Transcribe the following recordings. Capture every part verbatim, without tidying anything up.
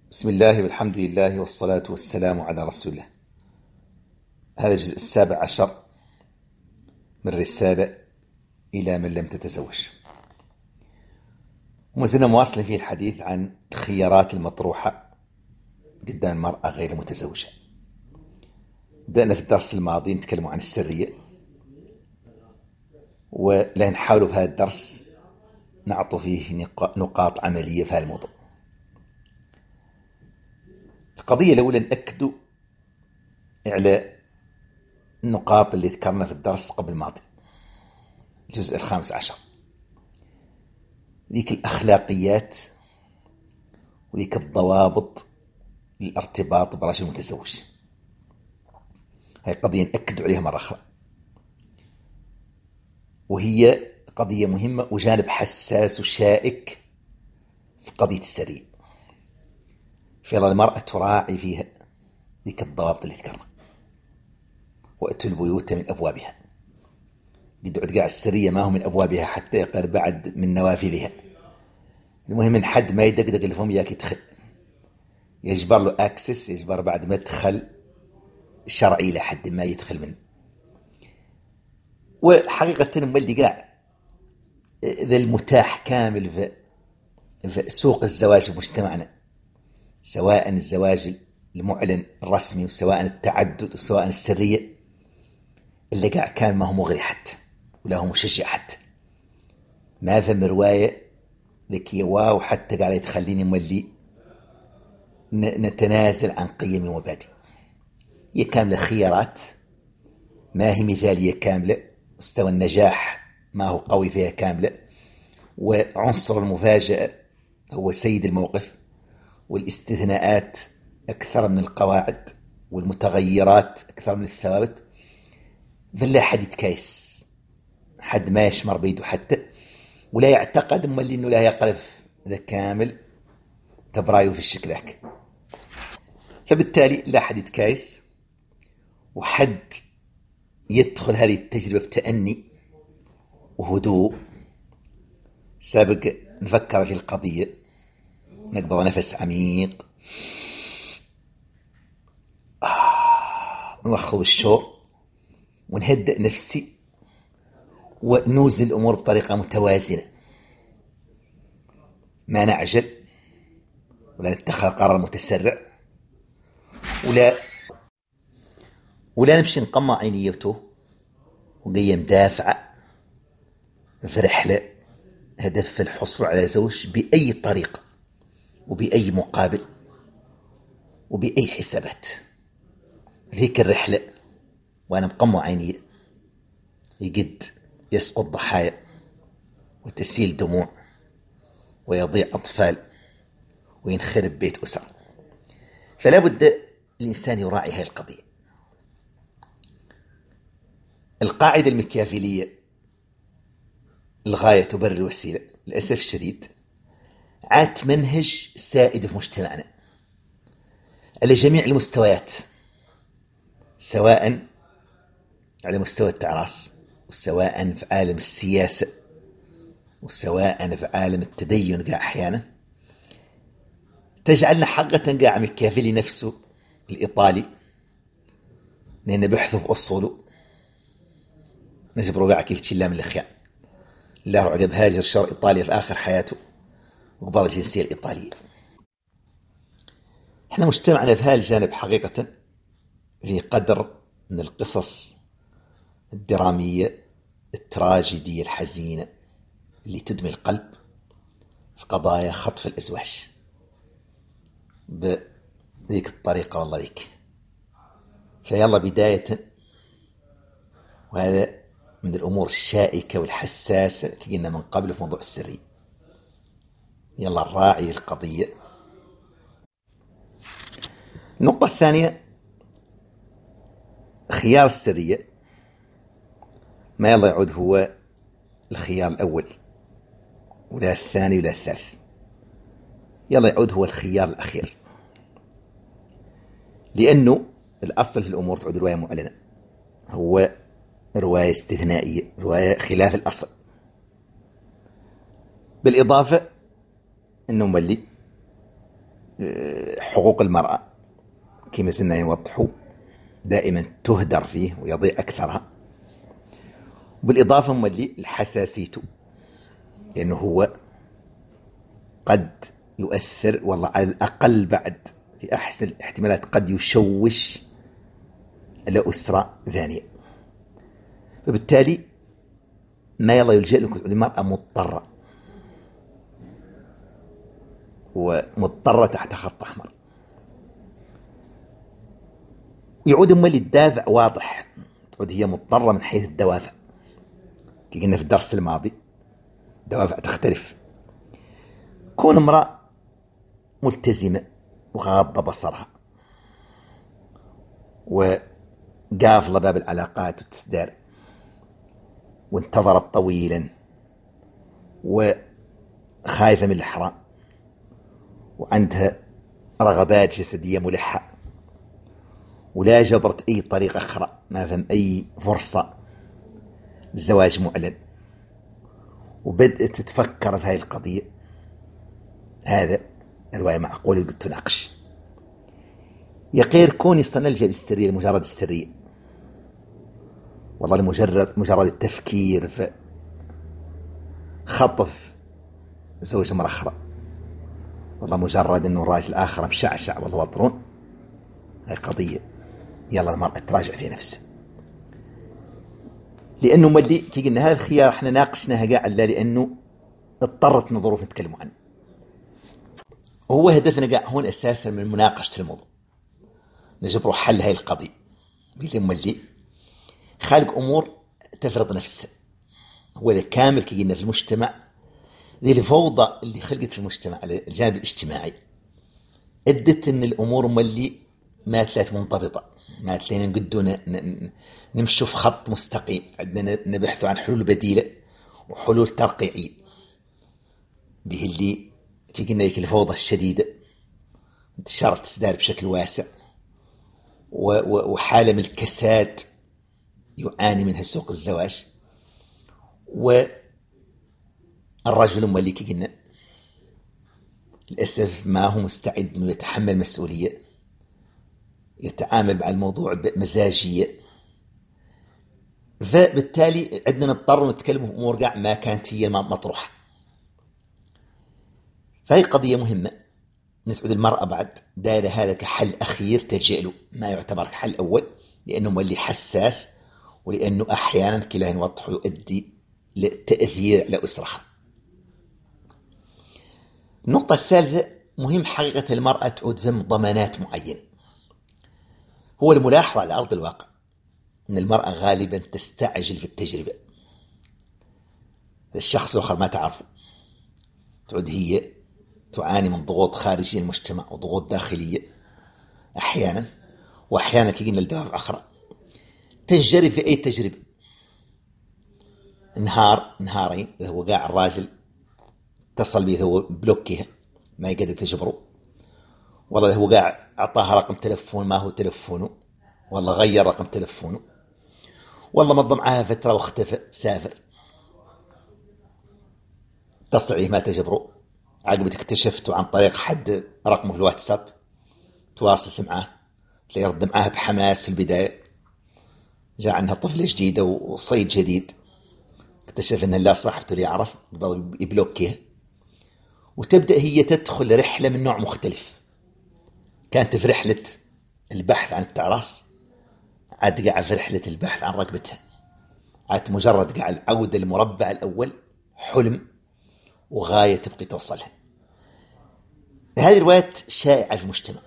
بسم الله والحمد لله والصلاة والسلام على رسول الله. هذا الجزء السابع عشر من رسالة إلى من لم تتزوج، وما زلنا مواصلين فيه الحديث عن الخيارات المطروحة قدام المرأة غير المتزوجة. بدأنا في الدرس الماضي نتكلم عن السرية، ولا نحاول في هذا الدرس نعطي فيه نقاط عملية في هذا الموضوع. القضية الأولى نأكد على النقاط اللي ذكرنا في الدرس قبل الماضي، الجزء الخامس عشر، ذيك الأخلاقيات وذيك الضوابط للارتباط برجل متزوج. هاي قضية نأكد عليها مرة أخرى، وهي قضية مهمة وجانب حساس وشائك في قضية السرية، فيلا المرأة تراعي فيها ذيك الضوابط اللي ذكرنا. وأتوا البيوت من أبوابها، قد قاع السرية ما هو من أبوابها حتى يقر بعد من نوافذها. المهم من حد ما يدقدق الفم ياك يدخل، يجبر له أكسس، يجبر بعد مدخل شرعي لحد ما يدخل منه. وحقيقة مولي قاع ذا المتاح كامل في, في سوق الزواج في مجتمعنا، سواء الزواج المعلن الرسمي وسواء التعدد وسواء السرية، اللي قاع كان ما هو مغري حتى ولا هو مشجع حتى. ما ثم رواية ذكية واو حتى قاعدة تخليني مولي نتنازل عن قيم ومبادئ. هي كاملة خيارات، ما هي مثالية كاملة. مستوى النجاح ما هو قوي فيها كاملة، وعنصر المفاجأة هو سيد الموقف، والاستثناءات أكثر من القواعد، والمتغيرات أكثر من الثوابت. فلا حد يتكايس، حد ما يشمر بيده حتى، ولا يعتقد مولي أنه لا يقرف ذا كامل تبرايو في الشكلاك. فبالتالي لا حد يتكايس، وحد يدخل هذه التجربة بتأني وهدوء. سابق نفكر في القضية، نقبض نفس عميق، آه، نوخذ الشور ونهدئ نفسي، ونوزن الأمور بطريقة متوازنة. ما نعجل ولا نتخذ قرار متسرع، ولا ولا نمشي نقمع عينيته وقيم دافعة في رحلة هدف الحصول على زوج بأي طريقة وبأي مقابل وبأي حسابات. ذيك الرحلة وأنا مقمع عيني يقد يسقط ضحايا وتسيل دموع ويضيع أطفال وينخرب بيت أسر. فلا بد الإنسان يراعي هذه القضية. القاعدة المكيافيلية الغاية تبرر الوسيلة للأسف الشديد عاد منهج سائد في مجتمعنا على جميع المستويات، سواء على مستوى التعراس، وسواء في عالم السياسة، وسواء في عالم التدين. قاع أحيانا تجعلنا حقا قاع مكيافيلي نفسه الإيطالي، لأنه بيحثوا في أصوله نجبروا قاع كيف تشيلا من الأخيان. الله عقب هاجر شر إيطاليا في آخر حياته وقبض الجنسية الإيطالية. احنا مجتمعنا في هذا الجانب حقيقة في قدر من القصص الدرامية التراجيدية الحزينة اللي تدمي القلب في قضايا خطف الأزواج بذيك الطريقة. والله ذيك فيلا بداية، وهذا من الأمور الشائكة والحساسة اللي قلنا من قبل في موضوع السرية، يلا الراعي القضية. النقطة الثانية خيار السرية ما يلا يعود هو الخيار الأول ولا الثاني ولا الثالث، يلا يعود هو الخيار الأخير، لأنه الأصل في الأمور تعود رواية معلنة، هو رواية استثنائية، رواية خلاف الأصل. بالإضافة أنه مولي حقوق المرأة كما زلنا نوضحوا دائما تهدر فيه ويضيع أكثرها. بالإضافة مولي الحساسيته، لأنه هو قد يؤثر والله على الأقل بعد في أحسن الاحتمالات قد يشوش الأسرة ثانية. فبالتالي ما يلا يلجأ لكم المرأة مضطرة ومضطرة تحت خط أحمر. يعود مولي الدافع واضح، تعود هي مضطرة من حيث الدوافع. كي قلنا في الدرس الماضي دوافع تختلف. كون امرأة ملتزمة وغاضة بصرها وقافلة باب العلاقات والتسدار وانتظرت طويلا وخايفة من الحرام وعندها رغبات جسدية ملحة ولا جبرت أي طريقة أخرى، ما فهم أي فرصة للزواج معلن، وبدأت تتفكر في هذه القضية، هذا الرواية معقولة قد تناقش. يقير كوني نلجأ للسرية لمجرد السرية، والله لمجرد مجرد التفكير في خطف زوج مرة أخرى، والله مجرد أنه الراجل الآخر مشعشع والله وطرون، هاي قضية يلا المرأة تراجع في نفسها. لأنه ملي كي قلنا هذا الخيار احنا ناقشناها قاعد لا لأنه اضطرت نظروف نتكلم عنه. هو هدفنا قاعد هون أساسا من مناقشة الموضوع نجبروا حل هاي القضية. بيلي ملي خالق أمور تفرض نفسها، هو ذا كامل كي قلنا في المجتمع ذي الفوضى اللي خلقت في المجتمع على الجانب الاجتماعي ادت ان الأمور ملي ما تلات منضبطة، ما تلين نقدو نمشوا في خط مستقيم، عندنا نبحثوا عن حلول بديلة وحلول ترقيعية به اللي كي قلنا ذيك الفوضى الشديدة انتشار التسدار بشكل واسع وحالة من الكساد يعاني منها سوق الزواج. والرجل مولي كي قلنا للأسف ما هو مستعد أنه يتحمل مسؤولية، يتعامل مع الموضوع بمزاجية، فبالتالي عندنا نضطر نتكلم في أمور قاع ما كانت هي مطروحة. فهي قضية مهمة نتعود المرأة بعد دائرة هذا كحل أخير تلجأ له، ما يعتبر حل أول لأنه مولي حساس ولأنه أحيانا كلا نوضح يؤدي لتأثير لأسرة. النقطة الثالثة مهم حقيقة المرأة تعود ذم ضمانات معينة. هو الملاحظة على أرض الواقع أن المرأة غالبا تستعجل في التجربة، الشخص الآخر ما تعرفه، تعود هي تعاني من ضغوط خارجية المجتمع وضغوط داخلية أحيانا، وأحيانا كي قلنا لدوافع أخرى تنجري في أي تجربة. نهار نهارين إذا هو قاع الراجل اتصل به هو بلوكيها ما يقدر تجبره، والله هو قاع أعطاها رقم تلفون ما هو تلفونه، والله غير رقم تلفونه، والله مضى معها فترة واختفى سافر، اتصل ما تجبره، عقبت اكتشفته عن طريق حد رقمه في الواتساب، تواصلت معه تلاقي يرد معها بحماس في البداية، جاء عنها طفلة جديدة وصيد جديد، اكتشف أنه لا صاحبته اللي يعرف يبلوكيها، وتبدأ هي تدخل رحلة من نوع مختلف. كانت في رحلة البحث عن التعراس، عاد قاعد في رحلة البحث عن رقبتها، عاد مجرد قاعد العودة المربع الأول حلم وغاية تبقي توصلها. هذه الروايات شائعة في المجتمع،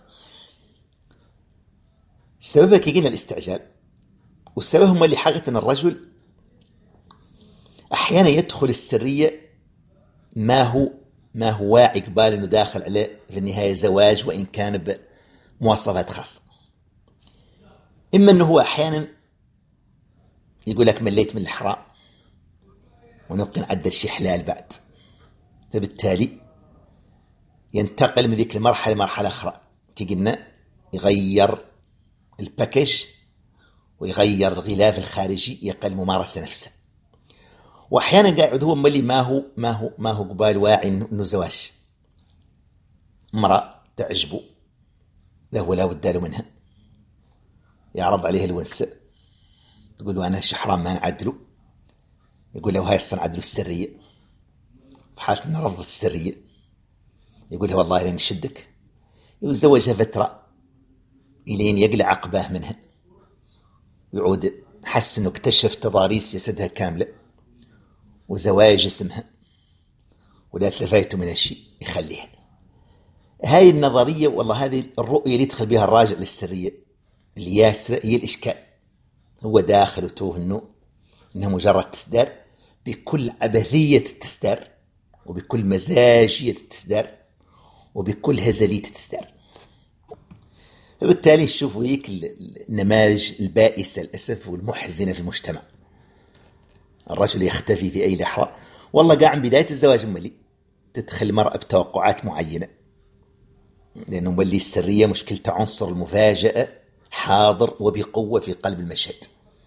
سببها كي قلنا الاستعجال، والسبب هم اللي حقيقة أن الرجل أحيانا يدخل السرية ما هو ما هو واعي قبال أنه داخل عليه في النهاية زواج وإن كان بمواصفات خاصة. إما أنه هو أحيانا يقول لك مليت من الحرام ونبقى نعدل شيء حلال بعد، فبالتالي ينتقل من ذيك المرحلة لمرحلة أخرى، كي قلنا يغير الباكيج ويغير الغلاف الخارجي يقل ممارسة نفسه. وأحيانا قاعد هو ملي ما هو ما هو ما هو قبال واعي إنه زواج، امرأة تعجبه له ولا بد له منها، يعرض عليه الونس، يقول له أنا شحرام ما نعدله، يقول له هاي الصنعة عدله السرية، في حالة أنه رفضت السرية يقول له والله لين نشدك، يتزوجها فترة إلين يقلع عقباه منها، يعود حس أنه اكتشف تضاريس جسدها كاملة وزوايا جسمها ولا تلفايته من الشيء يخليها. هاي النظرية والله هذه الرؤية اللي يدخل بها الراجع للسرية اللي ياسرة هي الإشكال. هو داخل وتوه أنه إنها مجرد تسدار بكل عبثية التسدار وبكل مزاجية التسدار وبكل هزلية التسدار. فبالتالي نشوفوا هيك النماذج البائسة للأسف والمحزنة في المجتمع. الرجل يختفي في أي لحظة، والله قاع من بداية الزواج مولي تدخل المرأة بتوقعات معينة، لأنه مولي السرية مشكلة عنصر المفاجأة حاضر وبقوة في قلب المشهد.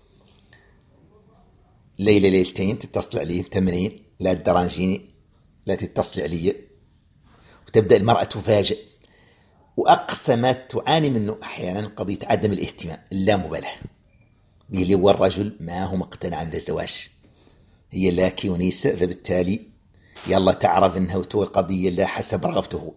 ليلة ليلتين تتصل عليه تمرين لا تدرانجيني لا تتصل علي، وتبدأ المرأة تفاجئ. وأقصى ما تعاني منه أحيانا قضية عدم الاهتمام اللامبالاة، اللي هو الرجل ما هو مقتنع عن ذا الزواج، هي لاكي ونيسة، فبالتالي يلا تعرف أنها وتو القضية لا حسب رغبته.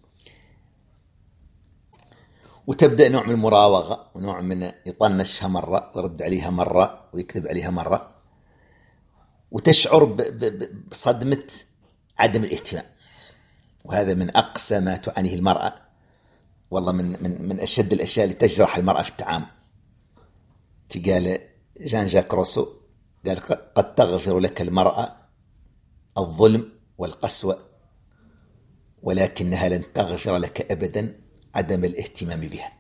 وتبدأ نوع من المراوغة ونوع من يطنشها مرة ويرد عليها مرة ويكذب عليها مرة، وتشعر بصدمة عدم الاهتمام. وهذا من أقصى ما تعانيه المرأة، والله من من من أشد الأشياء اللي تجرح المرأة في التعامل. قال جان جاك روسو قال قد تغفر لك المرأة الظلم والقسوة، ولكنها لن تغفر لك أبدا عدم الاهتمام بها.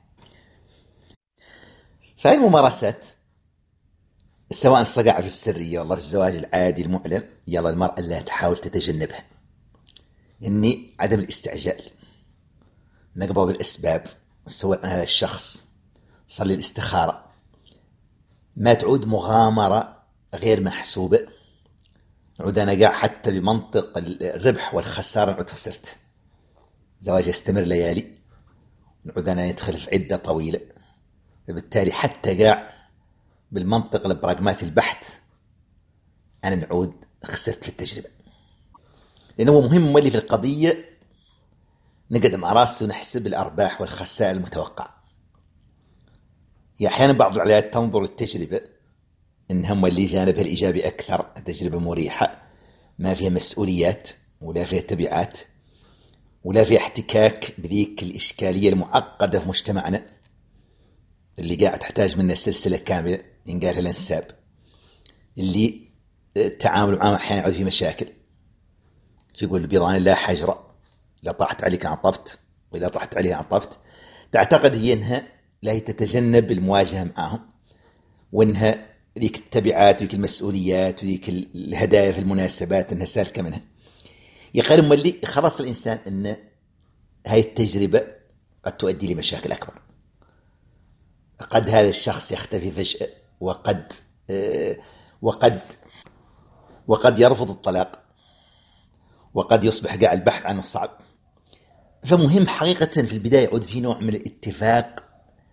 فهي الممارسات سواء صقع في السرية والله في الزواج العادي المعلن، يلا المرأة لا تحاول تتجنبها، إني عدم الاستعجال، نقبض بالأسباب، سواء هذا الشخص صلي الاستخارة، ما تعود مغامرة غير محسوبة، نعود أنا قاع حتى بمنطق الربح والخسارة نعود خسرت، زواج يستمر ليالي، نعود أنا يدخل في عدة طويلة، فبالتالي حتى قاع بالمنطق البراغماتي البحت أنا نعود خسرت في التجربة. لأنه هو مهم مولي في القضية نقعد مع راسه ونحسب الأرباح والخسائر المتوقعة. أحيانا بعض العائلات تنظر للتجربة إنها مولي جانبها الإيجابي أكثر، تجربة مريحة ما فيها مسؤوليات ولا فيها تبعات ولا فيها احتكاك بذيك الإشكالية المعقدة في مجتمعنا اللي قاعد تحتاج منها سلسلة كاملة ينقالها الانساب، اللي التعامل معها أحيانا يعود في مشاكل. يقول البيضان لا حجرة، لا طاحت عليك عطفت ولا طاحت عليها عطفت. تعتقد هي إنها لا هي تتجنب المواجهة معهم، وإنها ذيك التبعات وذيك المسؤوليات وذيك الهدايا في المناسبات إنها سالكة منها. يقارن ملي خلاص الإنسان إن هاي التجربة قد تؤدي لمشاكل أكبر، قد هذا الشخص يختفي فجأة، وقد آه وقد وقد يرفض الطلاق، وقد يصبح قاع البحث عنه صعب. فمهم حقيقة في البداية يعود في نوع من الاتفاق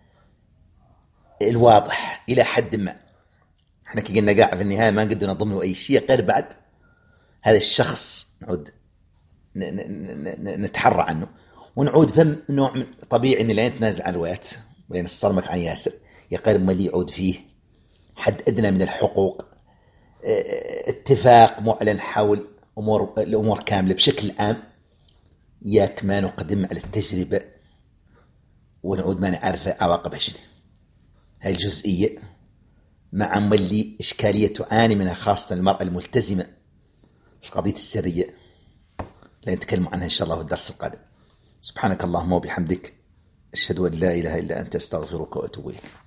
الواضح إلى حد ما. احنا كي قلنا قاع في النهاية ما نقدر نضمن أي شيء غير بعد هذا الشخص نعود نتحرى عنه، ونعود فهم نوع من طبيعي إن لا نتنازل عن الوقت وين الصرمك عن ياسر، يقارب ما يعود فيه حد أدنى من الحقوق، اتفاق معلن حول أمور الأمور كاملة بشكل عام، ياك ما نقدم على التجربة ونعود ما نعرف عواقبها شنو. هاي الجزئية مع ملي إشكالية تعاني منها خاصة المرأة الملتزمة في قضية السرية، لا نتكلم عنها إن شاء الله في الدرس القادم. سبحانك اللهم وبحمدك، أشهد أن لا إله إلا أنت، أستغفرك وأتوب إليك.